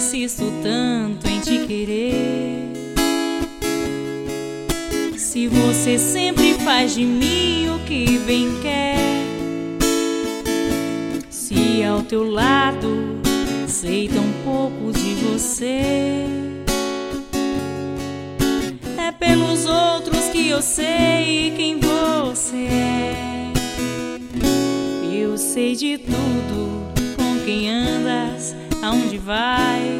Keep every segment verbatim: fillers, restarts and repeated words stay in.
insisto tanto em te querer. Se você sempre faz de mim o que bem quer, se ao teu lado sei tão pouco de você, é pelos outros que eu sei quem você é. Eu sei de tudo, com quem andas, aonde vai,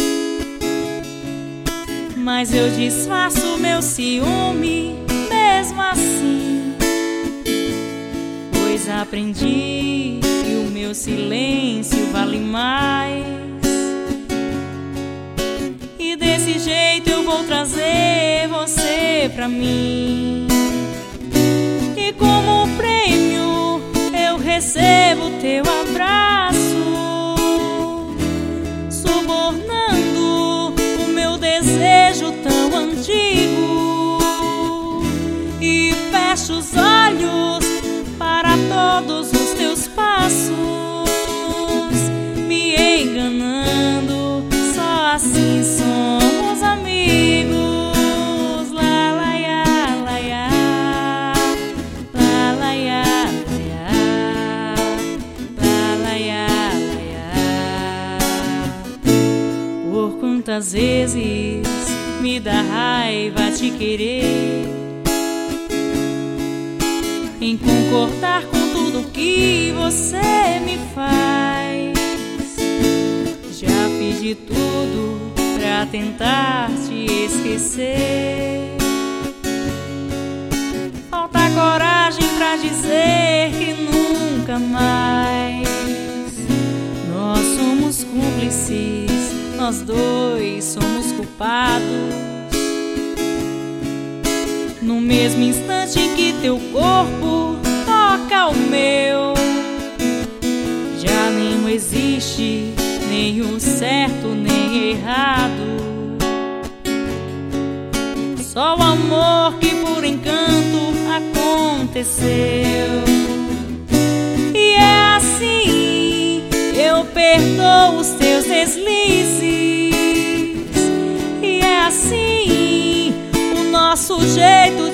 mas eu disfarço meu ciúme mesmo assim, pois aprendi que o meu silêncio vale mais. E desse jeito eu vou trazer você pra mim, e como prêmio eu recebo teu abraço, subornando o meu desejo tão antigo. E fecho os olhos para todos os teus passos, me enganando, só assim somos amigos. Lá, lá, ia, lá, ia. Lá, lá, ia, lá, ia. Lá, lá, ia, lá, ia. Por quantas vezes me dá raiva te querer, em concordar com tudo que você me faz. Já fiz de tudo pra tentar te esquecer, falta coragem pra dizer que nunca mais. Nós somos cúmplices, nós dois somos culpados. No mesmo instante em que teu corpo toca o meu, já nem existe nem o certo nem errado, só o amor que por encanto aconteceu. E é assim, eu perdoo os teus deslizes, e é assim o nosso jeito